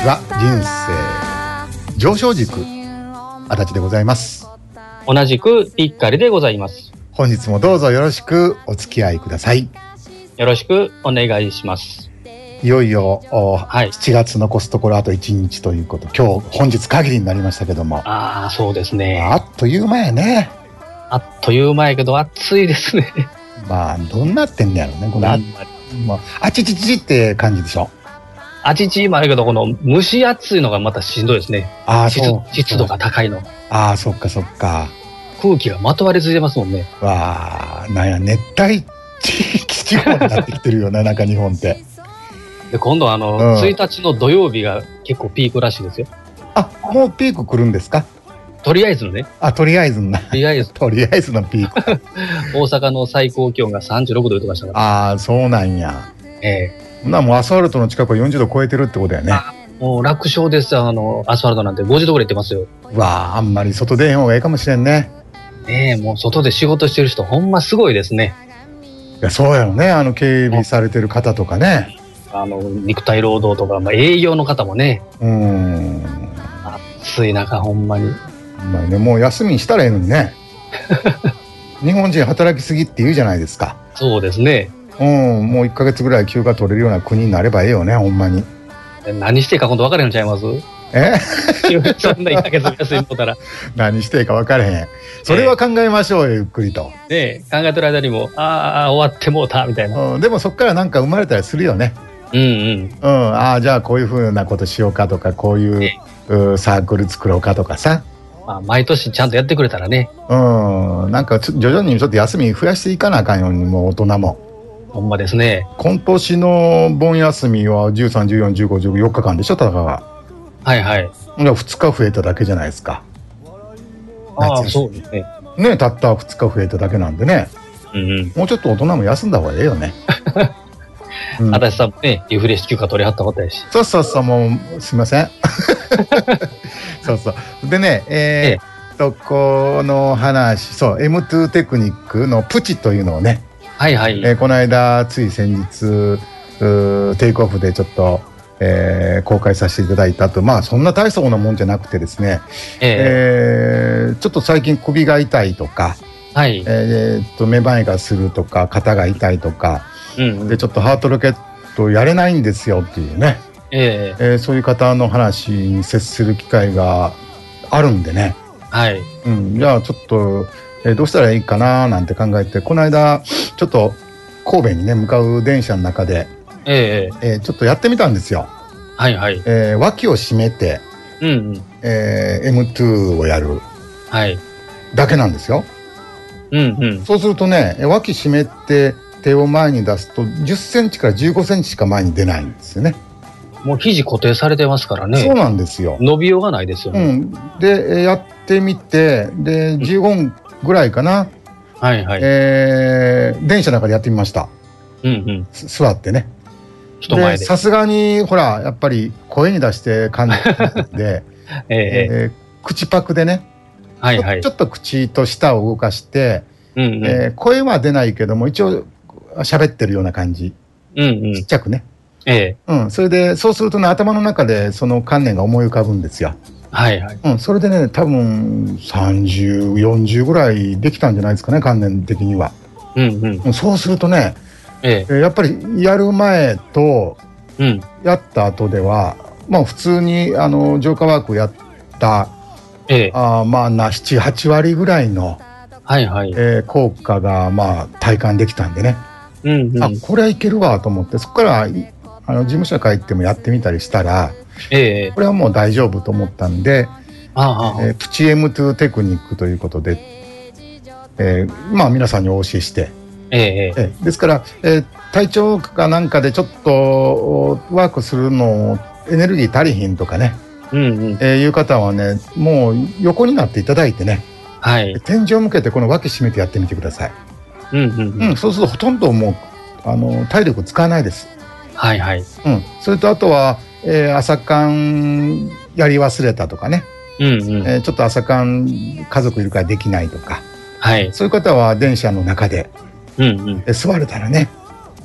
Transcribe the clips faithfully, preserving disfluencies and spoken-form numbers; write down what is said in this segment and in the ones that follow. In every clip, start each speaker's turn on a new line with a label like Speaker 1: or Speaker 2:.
Speaker 1: は人生上昇軸足立でございます。
Speaker 2: 同じくピッカリでございます。
Speaker 1: 本日もどうぞよろしくお付き合いください。
Speaker 2: よろしくお願いします。
Speaker 1: いよいよ、
Speaker 2: はい、
Speaker 1: しちがつ残すところあといちにちということ、今日本日限りになりましたけども、
Speaker 2: ああそうですね、
Speaker 1: あっという間やね。
Speaker 2: あっという間やけど暑いですね。
Speaker 1: まあどんなってんねやろねこの、あ、まあ、あちちちちって感じでしょ。
Speaker 2: あちちもあるけど、この蒸し暑いのがまたしんどいですね。
Speaker 1: あ、
Speaker 2: 湿
Speaker 1: そう
Speaker 2: 湿度が高いの。
Speaker 1: ああ、そっかそっか。
Speaker 2: 空気がまとわりついてますもんね。
Speaker 1: わあ、なんや熱帯地方になってきてるよななんか日本って。
Speaker 2: で今度あの、うん、ついたちの土曜日が結構ピークらしいですよ。
Speaker 1: あ、もうピーク来るんですか。
Speaker 2: とりあえずのね。
Speaker 1: あ、とりあえずな。
Speaker 2: とりあえず。
Speaker 1: とりあえずのピーク。
Speaker 2: 大阪の最高気温がさんじゅうろくど言ってましたから。
Speaker 1: ああ、そうなんや。
Speaker 2: ええ。
Speaker 1: なもうアスファルトの近くはよんじゅうど超えてるってことやね。
Speaker 2: もう楽勝です。あのアスファルトなんてごじゅうどぐらいいってますよ。
Speaker 1: わあ、あんまり外出へん方がいいかもしれんね。
Speaker 2: ねえ、もう外で仕事してる人ほんますごいですね。
Speaker 1: いや、そうやろね。あの警備されてる方とかね。
Speaker 2: あの肉体労働とか、まあ、営業の方もね。
Speaker 1: うーん。
Speaker 2: 暑い中ほんまに。
Speaker 1: まあね、もう休みにしたらええのにね。日本人働きすぎって言うじゃないですか。
Speaker 2: そうですね。
Speaker 1: うん、もういっかげつぐらい休暇取れるような国になればええよね、ほんまに。
Speaker 2: 何していいか今度分からへんちゃいます？
Speaker 1: え
Speaker 2: そんないっかげつ休みもたら
Speaker 1: 何していいか分からへん。それは考えましょうよ、ゆっくりと。
Speaker 2: ねえ、考えてる間にもああ終わってもうたみたいな、
Speaker 1: うん、でもそっからなんか生まれたりするよね。
Speaker 2: うんうん、
Speaker 1: うん、ああじゃあこういうふうなことしようかとか、こういう、ね、うサークル作ろうかとかさ、
Speaker 2: まあ、毎年ちゃんとやってくれたらね、
Speaker 1: うん、なんか徐々にちょっと休み増やしていかなあかんように、もう大人も。
Speaker 2: ほんまですね。
Speaker 1: 今年の盆休みはじゅうさん、じゅうよん、じゅうご、じゅうろく、よっかかんでしょ、ただが。
Speaker 2: はいはい。
Speaker 1: ふつか増えただけじゃないですか。
Speaker 2: ああ、そうですね。
Speaker 1: ね、たったふつか増えただけなんでね。うんうん、もうちょっと大人も休んだ方がええよね。
Speaker 2: うん、足立さんもね、リフレッシュ休暇取りはったことやし。
Speaker 1: そうそうそう、もうすいません。そうそう。でね、えー、っと、この話、そう、エムツー テクニックのプチというのをね、
Speaker 2: はいはい。
Speaker 1: えー、この間、つい先日、テイクオフでちょっと、えー、公開させていただいたと。まあ、そんな大層なもんじゃなくてですね、えーえー、ちょっと最近首が痛いとか、はい、えー、っと、めまいがするとか、肩が痛いとか、うんうん、でちょっとハートロケットやれないんですよっていうね、えーえー、そういう方の話に接する機会があるんでね、はい、うん、じゃあちょっと、えー、どうしたらいいかななんて考えて、この間ちょっと神戸にね向かう電車の中で、えーえー、ちょっとやってみたんですよ。はいはい、えー、脇を締めて、うんうんえー、エムツー をやる、はい、だけなんですよ。うんうん、そうするとね、脇締めて手を前に出すとじゅっセンチからじゅうごセンチしか前に出ないんですよね。もう肘固定されてますからね。そうなんですよ。伸びようがないですよね。うん、でやってみて、でじゅうごふんぐらいかな、うん、はいはい、えー、電車の中でやってみました。うんうん、座ってね。人前で。さすがにほらやっぱり声に出して感じで、えーえー、口パクでね、はいはい、ちょっと口と舌を動かして、うんうんえー、声は出ないけども一応喋ってるような感じ、うんうん、ちっちゃくね、えーうん、それでそうするとね、頭の中でその観念が思い浮かぶんですよ。はいはい、うん、それでね、多分さんじゅう、よんじゅうぐらいできたんじゃないですかね、観念的には。うんうん、そうするとね、えー、やっぱりやる前とやった後では、まあ普通にあの浄化ワークやった、ええ、あまあなな、はちわりぐらいの、はいはいえー、効果がまあ体感できたんでね、うんうん、あこれはいけるわと思って、そこからあの事務所帰ってもやってみたりしたら、ええ、これはもう大丈夫と思ったんで、ああ、えー、プチ エムツー テクニックということで、えー、まあ皆さんにお教えして、えええー、ですから、えー、体調かなんかでちょっとワークするのエネルギー足りひんとかね、うんうんえー、いう方はね、もう横になっていただいてね、はい、天井を向けてこの脇締めてやってみてください。うんうんうんうん、そうするとほとんどもうあの体力使わないです。はいはい、うん、それとあとは、えー、朝缶やり忘れたとかね、うんうんえー、ちょっと朝缶家族いるからできないとか、はい、そういう方は電車の中で、うんうん、座れたらね、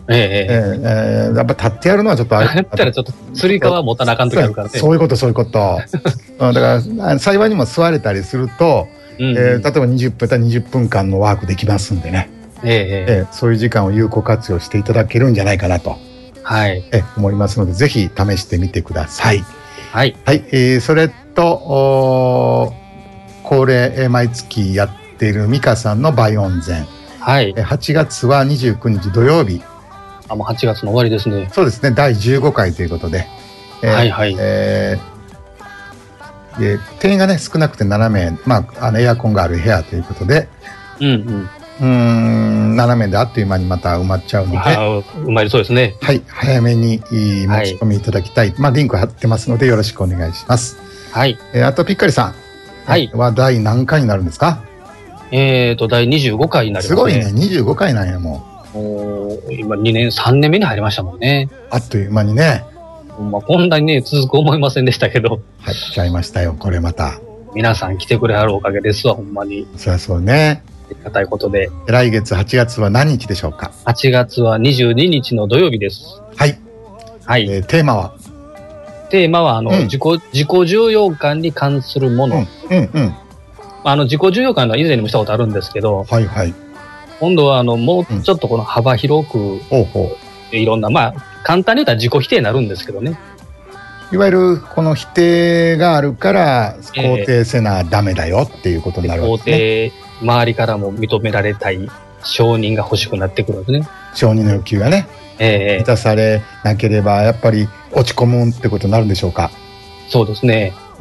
Speaker 2: ええ
Speaker 1: ええー、やっぱ立ってやるのはちょっとあれ。
Speaker 2: だったらちょっと、つり革持たなあかんときあるからね。
Speaker 1: そういうこと、そういうこと。だから、幸いにも座れたりすると、うんうん、えー、例えばにじゅっぷんだったらにじゅっぷんかんのワークできますんでね。えええー、そういう時間を有効活用していただけるんじゃないかなと、
Speaker 2: はい、
Speaker 1: え思いますので、ぜひ試してみてください。
Speaker 2: はい。
Speaker 1: はい。えー、それと、恒例、毎月やっている美香さんのバイオンゼン。
Speaker 2: はい。
Speaker 1: はちがつはにじゅうくにち土曜日。
Speaker 2: あ、もうはちがつの終わりですね。
Speaker 1: そうですね。だいじゅうごかいということで。
Speaker 2: えー、はいはい。
Speaker 1: えー、で定員がね、少なくてななめい。まあ、あの、エアコンがある部屋ということで。
Speaker 2: うんうん。
Speaker 1: うーん、ななめいであっという間にまた埋まっちゃうので。
Speaker 2: 埋まりそうですね。
Speaker 1: はい。早めに申し込みいただきたい。はい、まあ、リンク貼ってますので、よろしくお願いします。
Speaker 2: はい。
Speaker 1: えー、あと、ぴっかりさん。
Speaker 2: はい。
Speaker 1: は第何回になるんですか？
Speaker 2: えーと、だいにじゅうごかいになりますね。
Speaker 1: すごいね。にじゅうごかいなんや、も
Speaker 2: う。お今にねん、さんねんめに入りましたもんね。
Speaker 1: あっという間にね。
Speaker 2: まあ、こんなにね、続く思いませんでしたけど。
Speaker 1: 入っちゃいましたよ、これまた。
Speaker 2: 皆さん来てくれはるおかげですわ、ほんまに。
Speaker 1: そりゃそうね。
Speaker 2: ありがたいことで。
Speaker 1: 来月はちがつは何日でしょうか？
Speaker 2: はちがつはにじゅうににちの土曜日です。
Speaker 1: はい。
Speaker 2: はい。
Speaker 1: えー、テーマは
Speaker 2: テーマは、あの、うん、自己、自己重要感に関するもの。
Speaker 1: うん、うん、うん。
Speaker 2: あの、自己重要感は以前にもしたことあるんですけど、
Speaker 1: はいはい。
Speaker 2: 今度は、あの、もうちょっとこの幅広く、うん、
Speaker 1: ほうほ
Speaker 2: ういろんな、まあ、簡単に言ったら自己否定になるんですけどね。
Speaker 1: いわゆる、この否定があるから、肯定せなダメだよっていうことになるわけですね。
Speaker 2: 肯定、周りからも認められたい承認が欲しくなってくるんですね。
Speaker 1: 承認の欲求がね。ええ。満たされなければ、やっぱり落ち込むってことになるんでしょうか。
Speaker 2: そうですね。
Speaker 1: うん。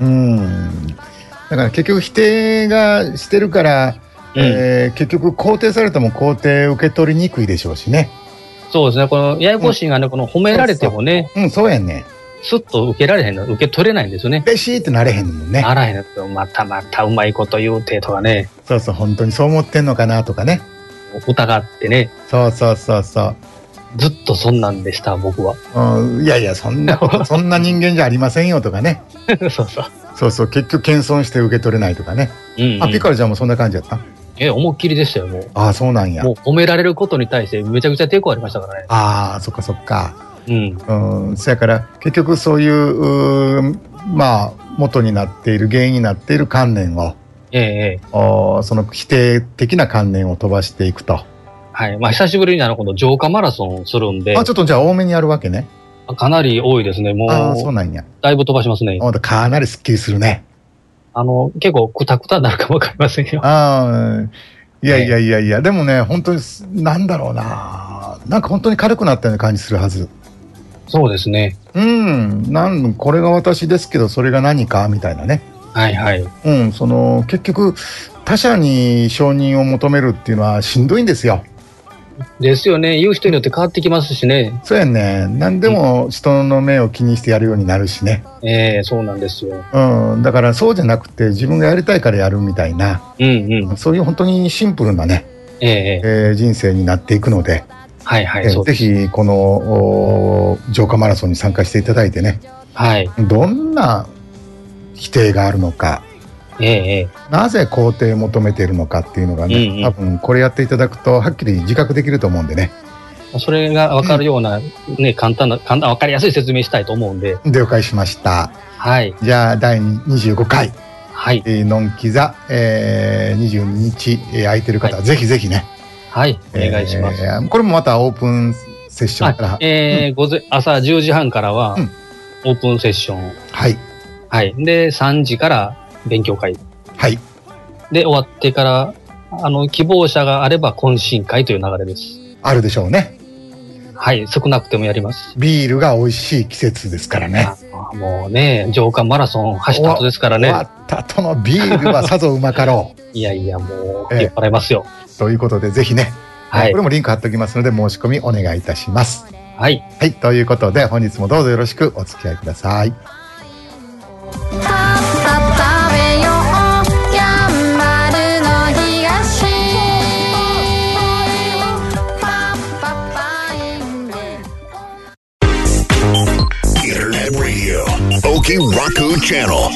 Speaker 1: だから結局否定がしてるから、うん、えー、結局肯定されても肯定受け取りにくいでしょうしね。
Speaker 2: そうですね。このややこしいがね、うん、この褒められてもね。
Speaker 1: そうそう、うん、そうやね。
Speaker 2: スッと受けられへんの、受け取れないんですよね。
Speaker 1: 嬉しいってなれへんもんね。
Speaker 2: ならへんの。またまたうまいこと言うてとかね。
Speaker 1: そうそう、本当にそう思ってんのかなとかね。
Speaker 2: 疑ってね。
Speaker 1: そうそうそうそう。
Speaker 2: ずっとそんなんでした、僕は。
Speaker 1: うん、いやいや、そんな、そんな人間じゃありませんよとかね。
Speaker 2: そうそう。
Speaker 1: そうそう、結局謙遜して受け取れないとかね。うんうん、あ、ピカルちゃんもそんな感じやった？
Speaker 2: え、思いっきりでしたよ、もう。
Speaker 1: ああ、そうなんや。
Speaker 2: もう褒められることに対してめちゃくちゃ抵抗ありましたからね。
Speaker 1: ああ、そっかそっか。
Speaker 2: うん。
Speaker 1: うん、そやから結局そういう、うまあ元になっている原因になっている観念を、ええ、おその否定的な観念を飛ばしていくと。
Speaker 2: はい。まあ久しぶりにあのこの浄化マラソンをするんで。
Speaker 1: あ、ちょっとじゃあ多めにやるわけね。
Speaker 2: かなり多いですね。もう。
Speaker 1: ああ、そうなんや。
Speaker 2: だいぶ飛ばしますね。
Speaker 1: かなりスッキリするね。
Speaker 2: あの、結構クタクタになるかもわかりませんよ。
Speaker 1: ああ、いやいやいやいや、でもね、本当に、なんだろうな。なんか本当に軽くなったような感じするはず。
Speaker 2: そうですね。
Speaker 1: うん。なん、これが私ですけど、それが何かみたいなね。
Speaker 2: はいはい。
Speaker 1: うん、その、結局、他者に承認を求めるっていうのはしんどいんですよ。
Speaker 2: ですよね。言う人によって変わってきますしね。
Speaker 1: そうやね。何でも人の目を気にしてやるようになるしね。
Speaker 2: ええー、そうなんですよ。
Speaker 1: うん。だからそうじゃなくて自分がやりたいからやるみたいな。うんうん。そういう本当にシンプルなね。えー、えー、人生になっていくので。はいはい。えー、ぜひこの浄化マラソンに参加していただいてね。はい。どんな否定があるのか。ええ、なぜ肯定を求めているのかっていうのがね、うんうん、多分これやっていただくとはっきり自覚できると思うんでね。それが分かるような、ね、簡単な簡単分かりやすい説明したいと思うんで。了解しました。はい。じゃあだいにじゅうごかい、はい、えー、のんき座、えー、にじゅうににち、えー、空いてる方は、はい、ぜひぜひね。はい、お願いします。えー、これもまたオープンセッションから。えーうん、午前朝じゅうじはんからは、うん、オープンセッション。はい。はい。でさんじから勉強会。はい。で、終わってから、あの、希望者があれば懇親会という流れです。あるでしょうね。はい。少なくてもやります。ビールが美味しい季節ですからね。もうね、浄化マラソン走った後ですからね。終わった後のビールはさぞうまかろう。いやいや、もう、酔っ払いますよ。えー、ということで、ぜひね、はい。これもリンク貼っておきますので、申し込みお願いいたします。はい。はい。ということで、本日もどうぞよろしくお付き合いください。Okiraku Channel.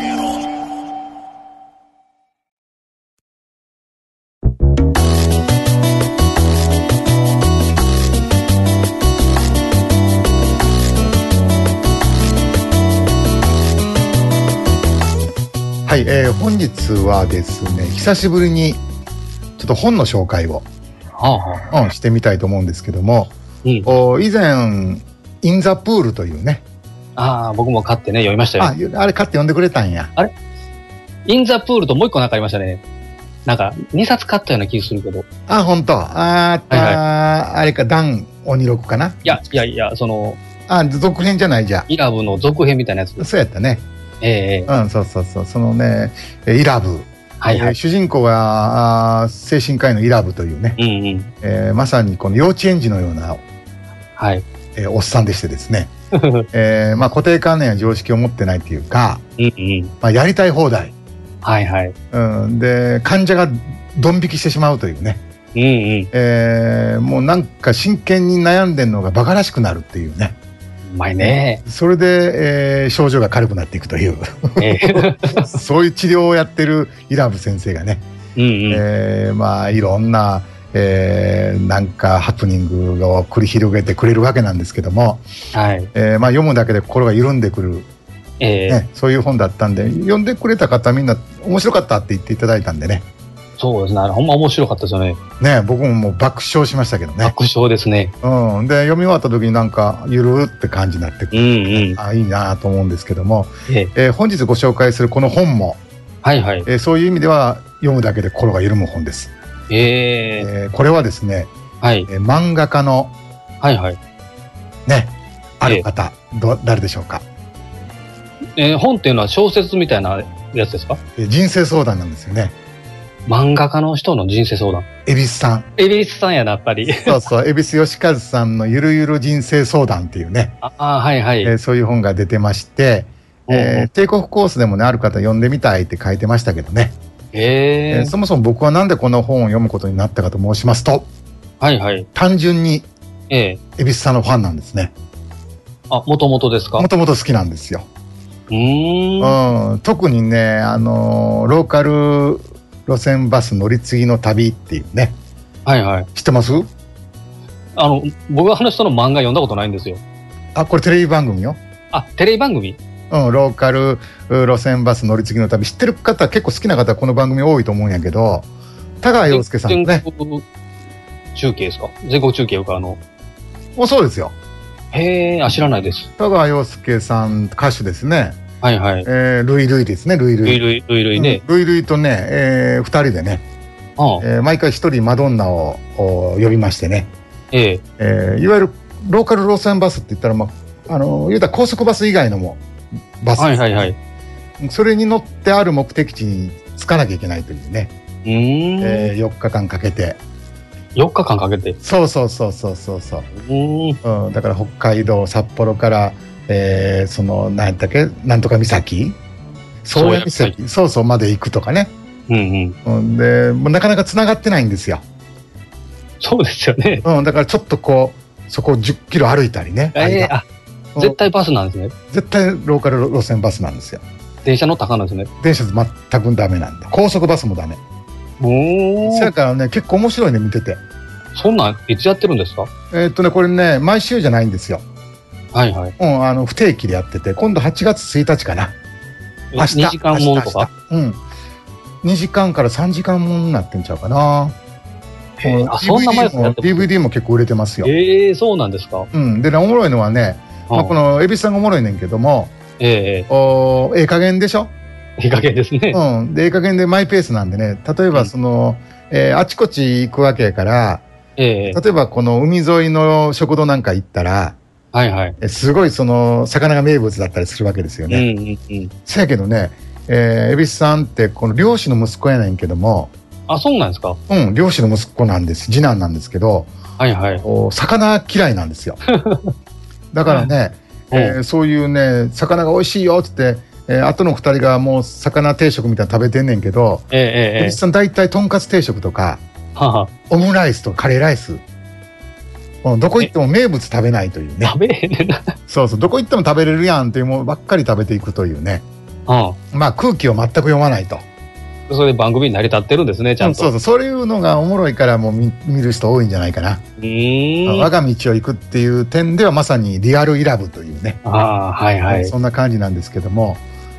Speaker 1: はい、えー、本日はですね、久しぶりにちょっと本の紹介を、はあはあうん、してみたいと思うんですけども、うん、お以前インザプールというね、
Speaker 2: ああ、僕も買ってね読みましたよ。
Speaker 1: あ、あれ買って読んでくれたんや。
Speaker 2: あれインザプールともう一個なんかありましたね。なんかにさつ買ったような気がするけど。
Speaker 1: あ、本当。あー、はいはい、あれか、ダン鬼六かな。い
Speaker 2: やいやいや、その
Speaker 1: あ、続編じゃないじゃん。
Speaker 2: イラブの続編みたいなやつ。
Speaker 1: そうやったね。
Speaker 2: ええ
Speaker 1: ー、うん、そうそうそう、そのね、イラブ。はいはい、主人公は精神科医のイラブというね、うんうんえー、まさにこの幼稚園児のような、はいえー、おっさんでしてですね、えーまあ、固定観念や常識を持ってないっていうか、うんうんまあ、やりたい放題、はいはいうん、で患者がドン引きしてしまうというね、うんうんえー、もうなんか真剣に悩んでるのがバカらしくなるっていうね。
Speaker 2: うまいね。
Speaker 1: それで、えー、症状が軽くなっていくという、えー、そういう治療をやってるイラブ先生がね、うんうんえー、まあいろんな、えー、なんかハプニングを繰り広げてくれるわけなんですけども、はいえーまあ、読むだけで心が緩んでくる、えーね、そういう本だったんで、読んでくれた方みんな面白かったって言っていただいたんでね。
Speaker 2: そうですね。ほんま面白かったですよね。
Speaker 1: ね、僕ももう爆笑しましたけどね。
Speaker 2: 爆笑ですね。
Speaker 1: うん、で読み終わった時になんかゆるって感じになってくる、うんうん、あいいなと思うんですけども、えええー、本日ご紹介するこの本も、はいはいえー、そういう意味では読むだけで心が緩む本です。えーえー、これはですね、はいえー、漫画家の、はいはいね、ある方、えー、ど誰でしょうか。
Speaker 2: えー、本っていうのは小説みたいなやつですか。
Speaker 1: えー、人生相談なんですよね。
Speaker 2: 漫画家の人の人生相談。
Speaker 1: 恵比寿さん。
Speaker 2: 恵比寿さんやな、やっぱり。
Speaker 1: そうそう、恵比寿義和さんのゆるゆる人生相談っていうね。
Speaker 2: ああ、はいはい、
Speaker 1: えー。そういう本が出てまして、えー、帝国コースでもね、ある方読んでみたいって書いてましたけどね。へえー、そもそも僕はなんでこの本を読むことになったかと申しますと、はいはい。単純に、えー、恵比寿さんのファンなんですね。
Speaker 2: あ、もともとですか。
Speaker 1: もともと好きなんですよ。うーん。うん、特にね、あのー、ローカル、路線バス乗り継ぎの旅っていうね。はいはい。知ってます？
Speaker 2: あの、僕が話したの漫画読んだことないんですよ。
Speaker 1: あ、これテレビ番組よ。
Speaker 2: あ、テレビ番組？
Speaker 1: うん、ローカル路線バス乗り継ぎの旅。知ってる方、結構好きな方はこの番組多いと思うんやけど、田川陽介さんね。
Speaker 2: 全国中継ですか？全国中継か、あの。
Speaker 1: もうそうですよ。
Speaker 2: へえ、あ、知らないです。
Speaker 1: 田川陽介さん、歌手ですね。はいはい。えー、ルイルイですね、ルイルイ。
Speaker 2: ルイルイ、ルイルイね。
Speaker 1: ルイルイとね、えー、二人でね、ああえー、毎回一人マドンナを呼びましてね、えええー、いわゆるローカル路線バスって言ったら、まあ、あの言うたら高速バス以外のもバス、はいはいはい、それに乗ってある目的地に着かなきゃいけないというね、うーん、えー、よっかかんかけて。
Speaker 2: よっかかんかけて。
Speaker 1: そうそうそうそうそうそう、うんうん、だから北海道札幌から、えー、その何やったっけ、なんとか岬、宗谷岬、そうそうまで行くとかね、うんうん、でもうなかなかつながってないんですよ。
Speaker 2: そうですよね、
Speaker 1: うん、だからちょっとこうそこをじゅっキロ歩いたりね、えー、
Speaker 2: あ、絶対バスなんですね。
Speaker 1: 絶対ローカル路線バスなんですよ。
Speaker 2: 電車乗ったらあかんなんですね。
Speaker 1: 電車全くダメなんだ。高速バスもダメ。おお。そやからね、結構面白いね、見てて。
Speaker 2: そんなんいつやってるんですか？
Speaker 1: えー、っとね、これね、毎週じゃないんですよ。はいはい。うん、あの不定期でやってて、今度はちがつついたちかな。
Speaker 2: 明日。にじかんもんとか？
Speaker 1: うん。にじかんからさんじかんもんになってんちゃうかな。
Speaker 2: へあ、そんな前からやってます。
Speaker 1: ディーブイディー も結構売れてますよ。
Speaker 2: ええー、そうなんですか。
Speaker 1: うん。でね、おもろいのはね、まあ、この恵比寿さんがおもろいねんけども、ええー、おええ加減でしょ。
Speaker 2: ええ加減ですね。
Speaker 1: うん。で、ええ加減でマイペースなんでね、例えばその、うん、えー、あちこち行くわけやから、えー、例えばこの海沿いの食堂なんか行ったら、はいはい、えすごいその魚が名物だったりするわけですよね。うんうんうん、せやけどね、えー、恵比寿さんってこの漁師の息子やねんけども。
Speaker 2: あ、そうなんですか。
Speaker 1: うん、漁師の息子なんです。次男なんですけど、はいはい、お魚嫌いなんですよ。だからね、えー、そういうね、魚が美味しいよって言って、えー、後の二人がもう魚定食みたいなの食べてんねんけど、えー、恵比寿さん大体とんかつ定食とか、ははオムライスとカレーライス、うん、どこ行っても名物食べないというね。食べれへんな。そうそう、どこ行っても食べれるやんっていうものばっかり食べていくというね。はあ、まあ空気を全く読まないと。
Speaker 2: それで番組に成り立ってるんですね、ちゃんと。
Speaker 1: うん、そうそう、そういうのがおもろいからもう 見, 見る人多いんじゃないかな。うーん、我が道を行くっていう点ではまさにリアルイラブというね。ああ、はいはい。そんな感じなんですけども、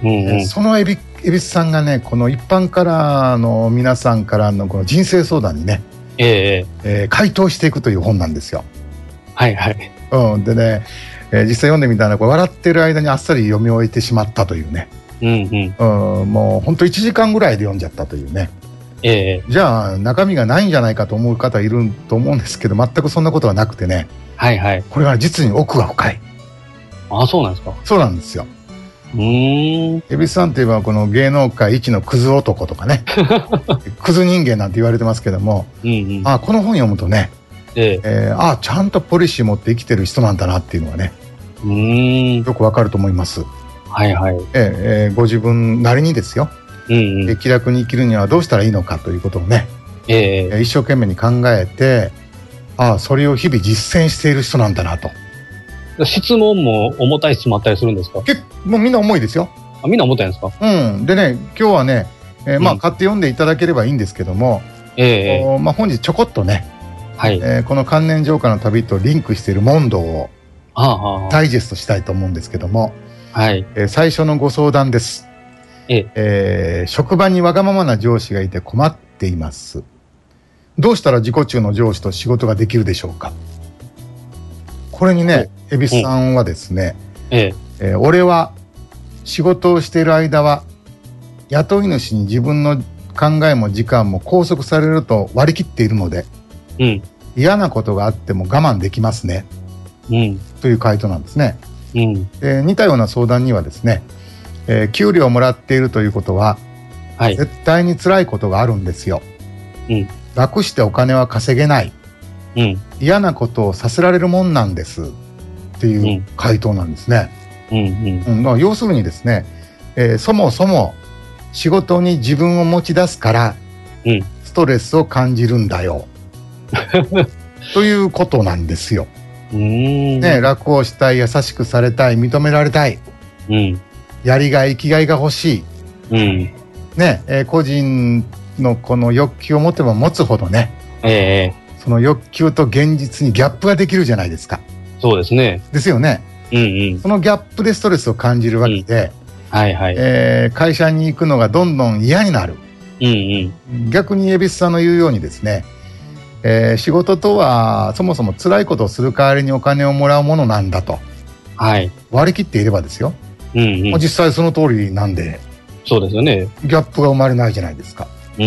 Speaker 2: うんうん、
Speaker 1: その恵比寿さんがね、この一般からの皆さんからのこの人生相談にね、
Speaker 2: えー
Speaker 1: えー、回答していくという本なんですよ。
Speaker 2: はいはい。
Speaker 1: うん、でね、えー、実際読んでみたらこれ笑ってる間にあっさり読み終えてしまったというね、
Speaker 2: うんうん、
Speaker 1: うん、もう本当いちじかんぐらいで読んじゃったというね。
Speaker 2: えー、
Speaker 1: じゃあ中身がないんじゃないかと思う方いると思うんですけど、全くそんなことはなくてね、
Speaker 2: はいはい、
Speaker 1: これは実に奥が深い。
Speaker 2: あ、そうなんですか。
Speaker 1: そうなんですよ。
Speaker 2: うーん、
Speaker 1: 恵比寿さんといえばこの芸能界一のクズ男とかねクズ人間なんて言われてますけども、うんうん、あ、この本読むとね、えええー、あ、ちゃんとポリシー持って生きてる人なんだなっていうのはね、うーん、よくわかると思います。
Speaker 2: はいはい、
Speaker 1: えーえー、ご自分なりにですよ、うんうん、気楽に生きるにはどうしたらいいのかということをね、えー、一生懸命に考えて、あ、それを日々実践している人なんだなと。
Speaker 2: 質問も重たい質問あったりするんですか？
Speaker 1: 結もうみんな重いですよ。
Speaker 2: あ、みんな重たいんですか？うん。
Speaker 1: でね、今日はね、えー、まあ、うん、買って読んでいただければいいんですけども、えーまあ、本日ちょこっとね、はい、えー、この関連浄化の旅とリンクしている問答をダイジェストしたいと思うんですけども、はい、えー、最初のご相談です。ええー、職場にわがままな上司がいて困っています。どうしたら自己中の上司と仕事ができるでしょうか？これにね、恵比寿さんはですね、えええー、俺は仕事をしている間は雇い主に自分の考えも時間も拘束されると割り切っているので、うん、嫌なことがあっても我慢できますね、うん、という回答なんですね、うん、で似たような相談にはですね、えー、給料をもらっているということは、はい、絶対に辛いことがあるんですよ、うん、楽してお金は稼げない、うん、嫌なことをさせられるもんなんですっていう回答なんですね、うんうんうん、だから要するにですね、えー、そもそも仕事に自分を持ち出すから、うん、ストレスを感じるんだよということなんですよ。うーん、ね、楽をしたい、優しくされたい、認められたい、うん、やりがい、生きがいが欲しい、うんねえー、個人のこの欲求を持てば持つほどね、えー、その欲求と現実にギャップができるじゃないですか。
Speaker 2: そうですね。
Speaker 1: ですよね、うんうん、そのギャップでストレスを感じるわけで、うん、はいはい、えー、会社に行くのがどんどん嫌になる、うんうん、逆に恵比寿さんの言うようにですね、えー、仕事とはそもそも辛いことをする代わりにお金をもらうものなんだと、はい、割り切っていればですよ、うんうん、実際その通りなんで、そうですよね、ギャップが生まれないじゃないですか、うんうん、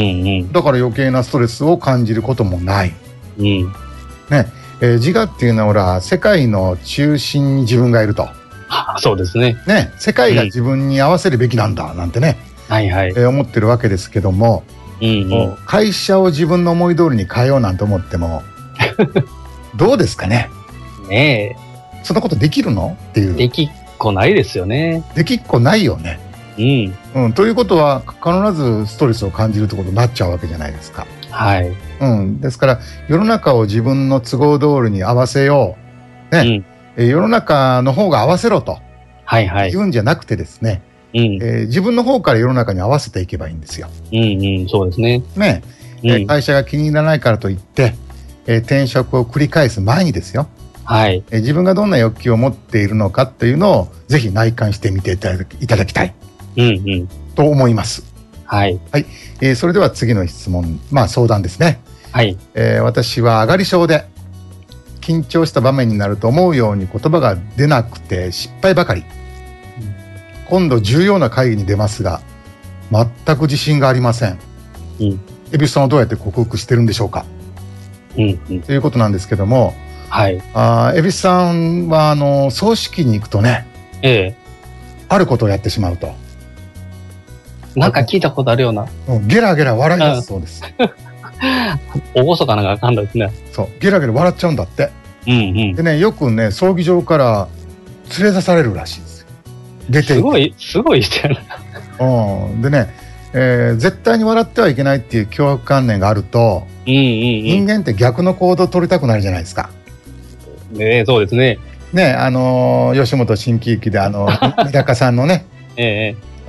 Speaker 1: だから余計なストレスを感じることもない、うんねえー、自我っていうのはほら世界の中心に自分がいると、そうですね。ね、世界が自分に合わせるべきなんだなんてね、うん、はいはい、えー、思ってるわけですけども、うんうん、会社を自分の思い通りに変えようなんて思ってもどうですかね。ねえ、そんなことできるのっていう。できっこないですよね。できっこないよね。うん、うん、ということは必ずストレスを感じるってことになっちゃうわけじゃないですか。はい、うん、ですから世の中を自分の都合通りに合わせよう、ね、うん、世の中の方が合わせろと、はいはい、言うんじゃなくてですね、うん、えー、自分の方から世の中に合わせていけばいいんですよ。うんうん、そうですね。ね、うん、えー、会社が気に入らないからといって、えー、転職を繰り返す前にですよ、はい、えー、自分がどんな欲求を持っているのかっていうのをぜひ内観してみていただき、いただきたい、うんうん、と思います。はい、はい、えー、それでは次の質問、まあ相談ですね。はい、えー、私は上がり症で緊張した場面になると思うように言葉が出なくて失敗ばかり、うん、今度重要な会議に出ますが全く自信がありません。うん、恵比寿さんはどうやって克服してるんでしょうか。うんうん、ということなんですけども、はい、あ、恵比寿さんはあの葬式に行くとね、ええ、あることをやってしまうと、なんか聞いたことあるような、ゲラゲラ笑い出すそうです。おごそかなんかあかんだですね。そう、ゲラゲラ笑っちゃうんだって、うんうん、でね、よくね葬儀場から連れ出されるらしいですよ。出ていてすごいすごい人やな。うん、でね、えー、絶対に笑ってはいけないっていう強迫観念があると、うんうんうん、人間って逆の行動を取りたくなるじゃないですか。ね、そうですね。ね、あのー、吉本新喜劇であの三鷹さんのね、ええ、うん、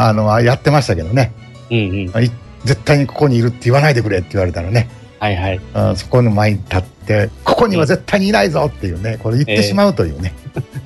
Speaker 1: あのやってましたけどね、うんうん、絶対にここにいるって言わないでくれって言われたらね、はいはい、うん、そこの前に立ってここには絶対にいないぞっていうね、これ言ってしまうというね、え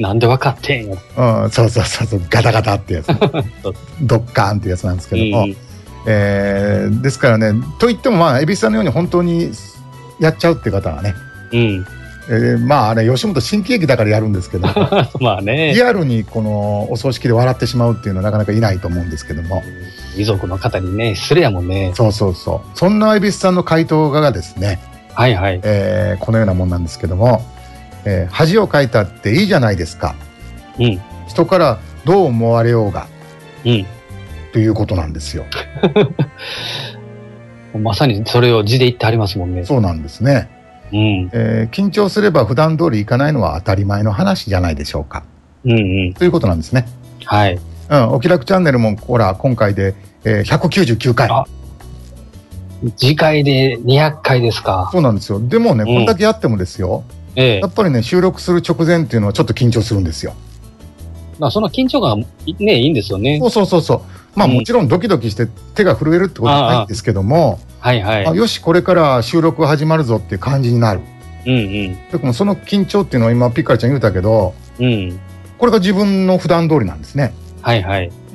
Speaker 2: なんでわかってんや。
Speaker 1: うん、そうそうそうそう、ガタガタってやつ。ドッカーンってやつなんですけども。うん、えー、ですからね、といってもまあ、蛭子さんのように本当にやっちゃうっていう方はね。うん。えー、まあ、あれ、吉本新喜劇だからやるんですけども。まあね。リアルにこのお葬式で笑ってしまうっていうのはなかなかいないと思うんですけども。
Speaker 2: 遺族の方にね、失礼やもんね。
Speaker 1: そうそうそう。そんな蛭子さんの回答がですね、
Speaker 2: はいはい。
Speaker 1: えー、このようなもんなんですけども、えー、恥をかいたっていいじゃないですか。うん。人からどう思われようが。うん。ということなんですよ。
Speaker 2: まさにそれを字で言ってありますもんね。
Speaker 1: そうなんですね。うん。えー、緊張すれば普段通りいかないのは当たり前の話じゃないでしょうか。うんうん。ということなんですね。はい。うん。お気楽チャンネルもほら、今回で、えー、ひゃくきゅうじゅうきゅうかい。あ、
Speaker 2: 次回でにひゃっかいですか。
Speaker 1: そうなんですよ。でもね、うん、こんだけやってもですよ。ええ、やっぱりね、収録する直前っていうのはちょっと緊張するんですよ。
Speaker 2: まあ、その緊張感がね、いいんですよね。
Speaker 1: そうそうそうそう。まあ、うん、もちろんドキドキして手が震えるってことはないんですけども、はいはい。あ、よし、これから収録始まるぞっていう感じになる。うんうん。でもその緊張っていうのは今ピッカルちゃん言うたけど、うん。これが自分の普段通りなんですね。はいはい。うん。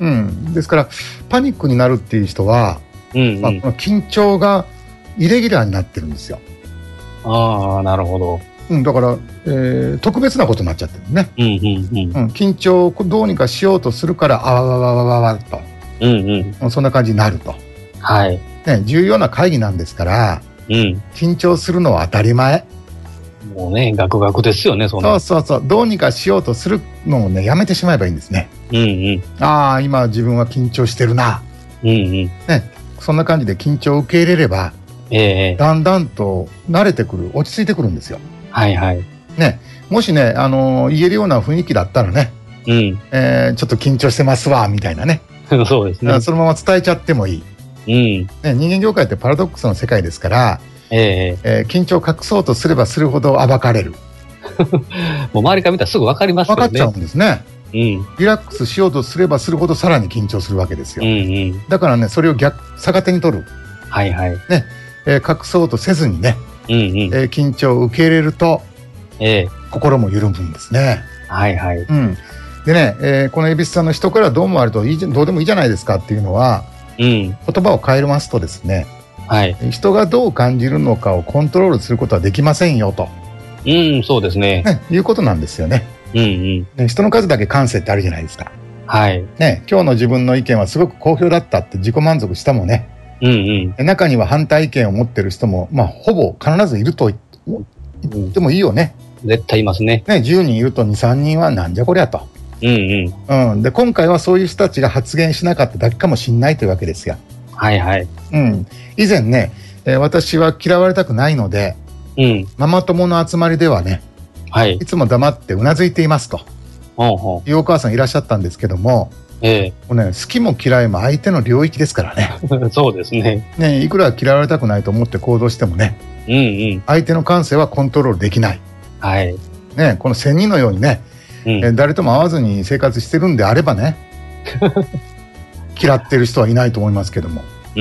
Speaker 1: ですからパニックになるっていう人は、うんうん、まあ、この緊張がイレギュラーになってるんですよ。
Speaker 2: ああ、なるほど。
Speaker 1: うん、だから、えー、特別なことになっちゃってるね。うんうんうん。うん、緊張をどうにかしようとするから、あわわわわわわと。うんうん。そんな感じになると。はい。ね、重要な会議なんですから、うん。緊張するのは当たり前。
Speaker 2: もうね、ガクガクですよね、そんな。
Speaker 1: そうそうそう。どうにかしようとするのをね、やめてしまえばいいんですね。うんうん。ああ、今自分は緊張してるな。うんうん。ね、そんな感じで緊張を受け入れれば、ええ、だんだんと慣れてくる、落ち着いてくるんですよ。はいはい。ね、もしね、あのー、言えるような雰囲気だったらね、うん。えー、ちょっと緊張してますわ、みたいなね。そうですね。そのまま伝えちゃってもいい。うん。ね、人間業界ってパラドックスの世界ですから、えええー、緊張を隠そうとすればするほど暴かれる。
Speaker 2: もう周りから見たらすぐ分かりますよね。
Speaker 1: 分かっちゃうんですね。うん。リラックスしようとすればするほどさらに緊張するわけですよ。うんうん。だからね、それを逆、逆手に取る。はいはい。ね、えー、隠そうとせずにね、うんうん、えー、緊張を受け入れると、えー、心も緩むんですね。はいはい。うん。でね、えー、この蛭子さんの人からどう思われるといい、どうでもいいじゃないですかっていうのは、うん、言葉を変えますとですね、はい、人がどう感じるのかをコントロールすることはできませんよと。
Speaker 2: うん、そうですね。
Speaker 1: ね、いうことなんですよね。うんうん。ね、人の数だけ感性ってあるじゃないですか。はい。ね、今日の自分の意見はすごく好評だったって自己満足したもね。うんうん。中には反対意見を持ってる人も、まあ、ほぼ必ずいると言ってもいいよね。
Speaker 2: 絶対いますね。
Speaker 1: ね、じゅうにんいるとに、さんにんはなんじゃこりゃと。うんうん。うん。で、今回はそういう人たちが発言しなかっただけかもしれないというわけですよ。はいはい。うん。以前ね、えー、私は嫌われたくないので、うん。ママ友の集まりではね、はい。いつも黙ってうなずいていますと。ほうほう。いうお母さんいらっしゃったんですけども、ええ。もうね、好きも嫌いも相手の領域ですからね。
Speaker 2: そうですね。
Speaker 1: ね、いくら嫌われたくないと思って行動してもね、うんうん。相手の感性はコントロールできない。はい。ね、この仙人のようにね、うん、え誰とも会わずに生活してるんであればね、嫌ってる人はいないと思いますけども。うん。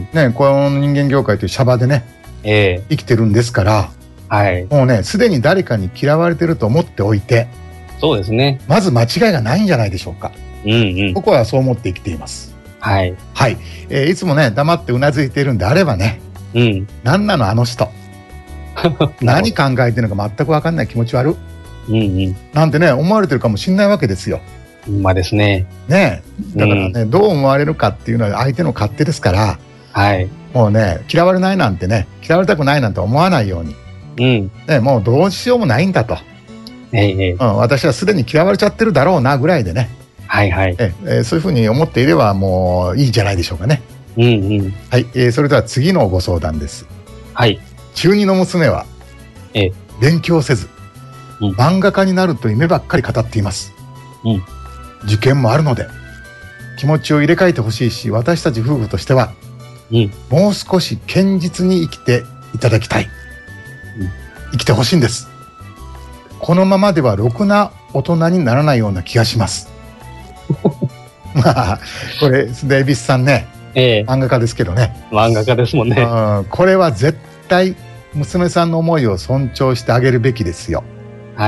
Speaker 1: ね、この人間業界というシャバでね、ええ、生きてるんですから、はい。もうね、すでに誰かに嫌われてると思っておいて、
Speaker 2: そうですね。
Speaker 1: まず間違いがないんじゃないでしょうか。うんうん。僕はそう思って生きています。はい。はい。えー、いつもね、黙ってうなずいているんであればね、うん。何なのあの人。何考えてるのか全く分かんない気持ち悪い。うんうん。なんてね、思われてるかもしれないわけですよ。
Speaker 2: まあですね。
Speaker 1: ねえ。だからね、うん、どう思われるかっていうのは相手の勝手ですから、はい。もうね、嫌われないなんてね、嫌われたくないなんて思わないように。うん。ね、もうどうしようもないんだと。ええ、うん、私はすでに嫌われちゃってるだろうなぐらいでね。はいはい。ええ、そういうふうに思っていればもういいんじゃないでしょうかね。うんうん。はい、えー、それでは次のご相談です。はい。中二の娘は、ええ、勉強せず、うん、漫画家になると夢ばっかり語っています。うん。受験もあるので、気持ちを入れ替えてほしいし、私たち夫婦としては、うん、もう少し堅実に生きていただきたい。うん、生きてほしいんです。このままではろくな大人にならないような気がします。まあ、これ、デイビスさんね、ええ、漫画家ですけどね。
Speaker 2: 漫画家ですもんね。
Speaker 1: うん、これは絶対、娘さんの思いを尊重してあげるべきですよ。はい。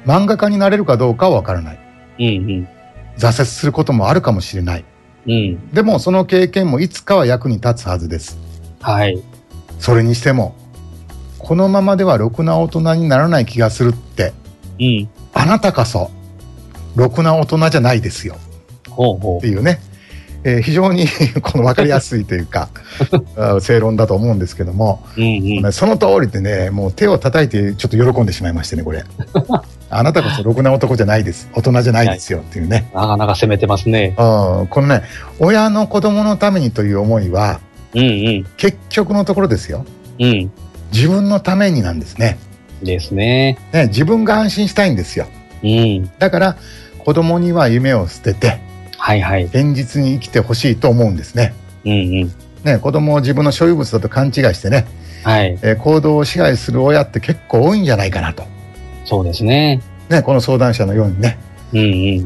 Speaker 1: 漫画家になれるかどうかはわからない。
Speaker 2: うんうん。
Speaker 1: 挫折することもあるかもしれない。
Speaker 2: うん。
Speaker 1: でもその経験もいつかは役に立つはずです。
Speaker 2: はい。
Speaker 1: それにしても、このままではろくな大人にならない気がするって、
Speaker 2: うん。
Speaker 1: あなたこそ、ろくな大人じゃないですよ。
Speaker 2: ほうほう。
Speaker 1: っていうね。えー、非常にこの分かりやすいというか正論だと思うんですけども、うんうん、その通りでね、もう手を叩いてちょっと喜んでしまいましてね、これあなたこそろくな男じゃないです、大人じゃないですよっていうね、
Speaker 2: なかなか攻めてますね。
Speaker 1: あ、このね、親の子供のためにという思いは、うんうん、結局のところですよ、うん、自分のためになんですね。
Speaker 2: ですね。
Speaker 1: ね、自分が安心したいんですよ、うん、だから子供には夢を捨てて、はいはい、現実に生きてほしいと思うんですね。うんうん、ね、子供を自分の所有物だと勘違いしてね、はい、えー、行動を支配する親って結構多いんじゃないかなと。
Speaker 2: そうですね。
Speaker 1: ね、この相談者のようにね、うんうん、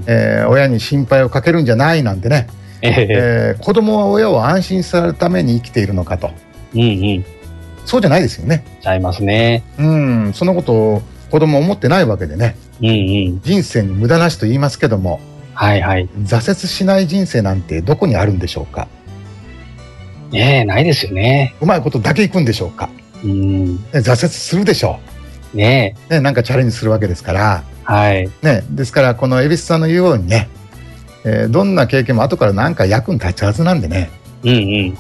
Speaker 1: えー、親に心配をかけるんじゃないなんてね、えーえー、子供は親を安心させるために生きているのかと。うんうん、そうじゃないですよね。
Speaker 2: ちゃいますね。
Speaker 1: うん、そのことを子供は思ってないわけでね、うんうん、人生に無駄なしと言いますけども、はいはい、挫折しない人生なんてどこにあるんでしょうか。
Speaker 2: ねえ、ないですよね。
Speaker 1: うまいことだけいくんでしょうか。うん、ね、挫折するでしょう。ねえ、ね、なんかチャレンジするわけですから。はい。ね、ですからこの蛭子さんの言うようにね、えー、どんな経験も後から何か役に立つはずなんでね。うんうん。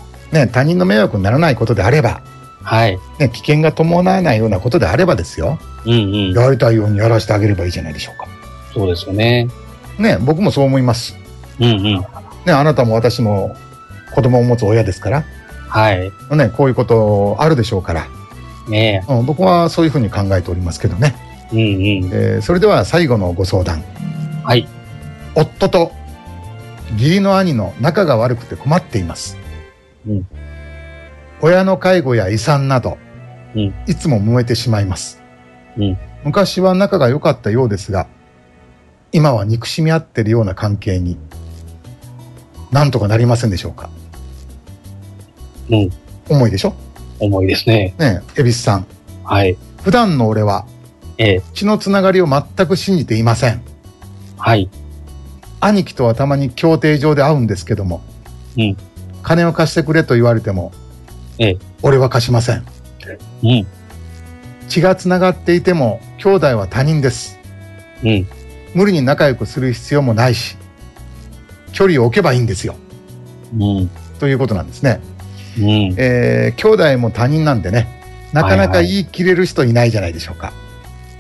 Speaker 1: ね、他人の迷惑にならないことであれば、はい。ね、危険が伴わないようなことであればですよ。うんうん。やりたいようにやらせてあげればいいじゃないでしょうか。
Speaker 2: そうですよね。
Speaker 1: ね、僕もそう思います。うんうん。ね、あなたも私も子供を持つ親ですから。はい。ね、こういうことあるでしょうから。ねえ、うん、僕はそういうふうに考えておりますけどね。うんうん。えー、それでは最後のご相談。はい。夫と義理の兄の仲が悪くて困っています。うん。親の介護や遺産など、うん、いつも揉めてしまいます。うん。昔は仲が良かったようですが、今は憎しみ合ってるような関係に、なんとかなりませんでしょうか。うん。重いでしょ。
Speaker 2: 重いですね。
Speaker 1: ねえ、蛭子さん。はい。普段の俺は、ええ、血のつながりを全く信じていません。はい。兄貴とはたまに協定上で会うんですけども、うん。金を貸してくれと言われても、ええ、俺は貸しません。うん。血がつながっていても、兄弟は他人です。うん。無理に仲良くする必要もないし、距離を置けばいいんですよ。うん。ということなんですね。うん。えー、兄弟も他人なんでね、なかなか言い切れる人いないじゃないでしょうか。はいはい、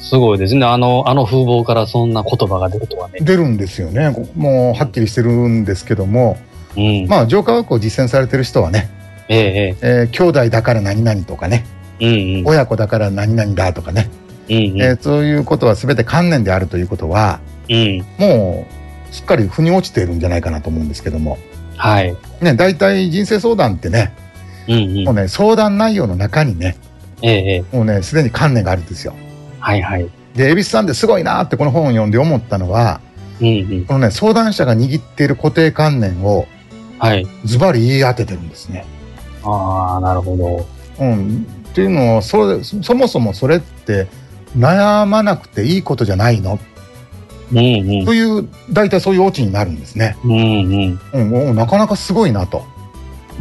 Speaker 2: すごいですね。あの、あの風貌からそんな言葉が出るとはね。
Speaker 1: 出るんですよね。もうはっきりしてるんですけども、うん、まあ浄化学を実践されてる人はね、えええー、兄弟だから何々とかね、うんうん、親子だから何々だとかね、うんうん、えー、そういうことは全て観念であるということは、うん、もうすっかり腑に落ちているんじゃないかなと思うんですけども、はい。ね、大体人生相談ってね、うんうん、もうね、相談内容の中にね、ええ、もうね、すでに観念があるんですよ。はいはい。で、蛭子さんってすごいなってこの本を読んで思ったのは、うんうん、このね、相談者が握っている固定観念を、はい。ズバリ言い当ててるんですね。
Speaker 2: ああ、なるほど。
Speaker 1: うん。っていうのは、それ、そもそもそれって悩まなくていいことじゃないの、うんうん、という、大体そういうオチになるんですね。うんうんうん、なかなかすごいなと。うん、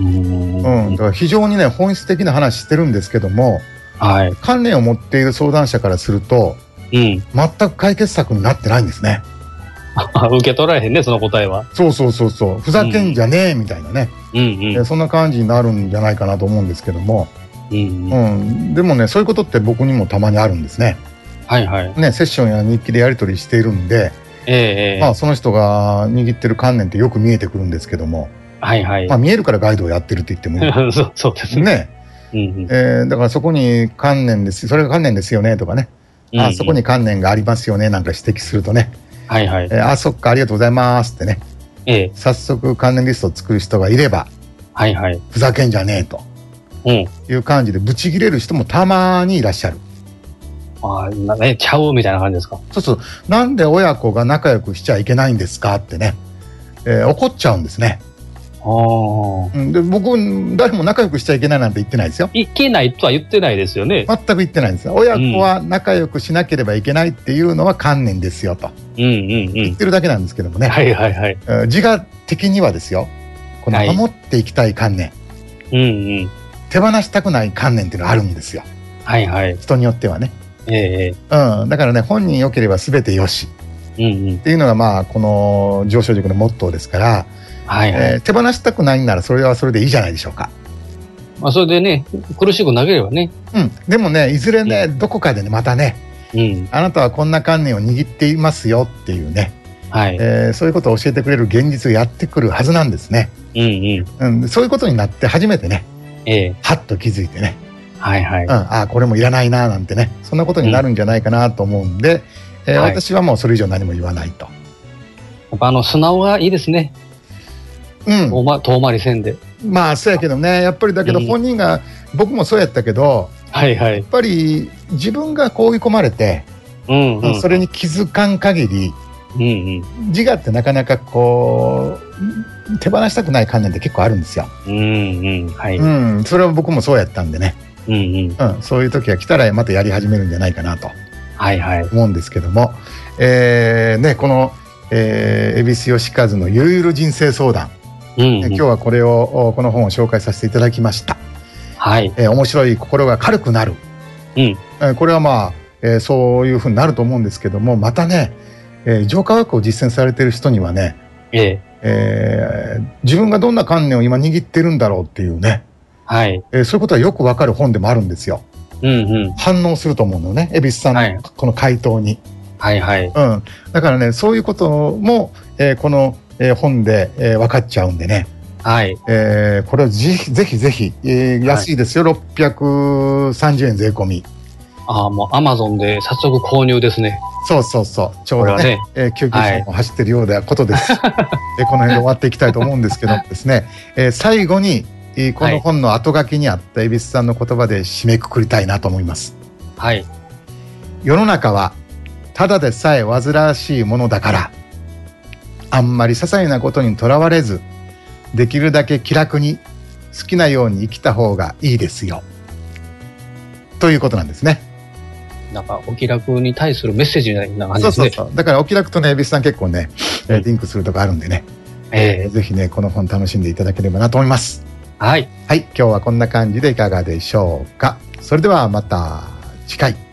Speaker 1: うん、だから非常にね、本質的な話してるんですけども、はい、観念を持っている相談者からすると、うん、全く解決策になってないんですね。
Speaker 2: 受け取られへんね、その答えは。
Speaker 1: そうそうそうそう、ふざけんじゃねえみたいなね、うんうん、そんな感じになるんじゃないかなと思うんですけども、うんうんうん、でもね、そういうことって僕にもたまにあるんですね。はいはいね、セッションや日記でやり取りしているんで、えーまあ、その人が握ってる観念ってよく見えてくるんですけども、はいはいまあ、見えるからガイドをやってるって言ってもいい
Speaker 2: そう、そうですね。
Speaker 1: ね、うんうんえー、だからそこに観念です、それが観念ですよねとかね、うんうん、あそこに観念がありますよねなんか指摘するとね、はいはいえー、あそっかありがとうございますってね、ええ、早速観念リストを作る人がいれば、はいはい、ふざけんじゃねえと、うん、いう感じでブチ切れる人もたまにいらっしゃる。
Speaker 2: ああ、ね、ちゃうみたいな感じですか。
Speaker 1: そうそう、なんで親子が仲良くしちゃいけないんですかってね、えー、怒っちゃうんですね。
Speaker 2: あ
Speaker 1: うん、で僕、誰も仲良くしちゃいけないなんて言ってないですよ。
Speaker 2: いけないとは言ってないですよね。
Speaker 1: 全く言ってないんですよ。親子は仲良くしなければいけないっていうのは観念ですよと、
Speaker 2: うんうんうん、
Speaker 1: 言ってるだけなんですけどもね、
Speaker 2: はいはいはい、
Speaker 1: 自我的にはですよ、この守っていきたい観念、
Speaker 2: はい、うんうん、
Speaker 1: 手放したくない観念っていうのがあるんですよ。
Speaker 2: はいはい、
Speaker 1: 人によってはね。
Speaker 2: え
Speaker 1: ーうん、だからね、本人良ければ全てよし、うんうん、っていうのがまあこの上昇塾のモットーですから、はいはい、えー、手放したくないんならそれはそれでいいじゃないでしょうか。
Speaker 2: まあ、それでね、苦しくなければね。
Speaker 1: うん、でもね、いずれね、うん、どこかでね、またね、うん、あなたはこんな観念を握っていますよっていうね、はい、えー、そういうことを教えてくれる現実がやってくるはずなんですね。うんうんうん、そういうことになって初めてね、えー、はっと気づいてね、はいはい、うん、ああこれもいらないななんてね、そんなことになるんじゃないかなと思うんで、うん、えーはい、私はもうそれ以上何も言わないと。
Speaker 2: やっぱあの素直がいいですね。うん、遠ま、遠回りせんで。
Speaker 1: まあそうやけどね、やっぱりだけど本人が、うん、僕もそうやったけど、はいはい、やっぱり自分がこう追い込まれて、うんうん、それに気づかん限り、うんうん、自我ってなかなかこう手放したくない観念って結構あるんですよ。うんうんはい、うん、それは僕もそうやったんでね、うんうんうん、そういう時が来たらまたやり始めるんじゃないかなと思うんですけども、はいはい、えーね、この、えー、恵比寿義和のゆるゆる人生相談、うんうん、今日はこれをこの本を紹介させていただきました。はい、えー、面白い心が軽くなる、うん、えー、これはまあ、えー、そういうふうになると思うんですけども、またね、えー、浄化ワークを実践されている人にはね、えーえー、自分がどんな観念を今握ってるんだろうっていうね、はい、えー、そういうことはよくわかる本でもあるんですよ。うんうん、反応すると思うのね、恵比寿さんのこの回答に、はいはい、うん、だからね、そういうことも、えー、このえー、本で、えー、分かっちゃうんでね、はい、えー、これをぜひぜひぜひ、えー、安いですよ、はい、ろっぴゃくさんじゅうえん税込み。
Speaker 2: ああ、もうアマゾンで早速購入ですね。
Speaker 1: そうそうそう、ちょうどね、ね、えー、救急車も走ってるようなことです、はい、えこの辺で終わっていきたいと思うんですけどですね、えー、最後に、えー、この本の後書きにあった恵比寿さんの言葉で締めくくりたいなと思います。はい、世の中はただでさえ煩わしいものだから、あんまり些細なことにとらわれず、できるだけ気楽に好きなように生きた方がいいですよ、ということなんですね。
Speaker 2: なんかお気楽に対するメッセージみたいな感じですね。
Speaker 1: そうそうそう、だからお気楽とね、恵比寿さん結構ね、うん、リンクするとこあるんでね、えー、ぜひねこの本楽しんでいただければなと思います。はい、はい、今日はこんな感じでいかがでしょうか。それではまた次回。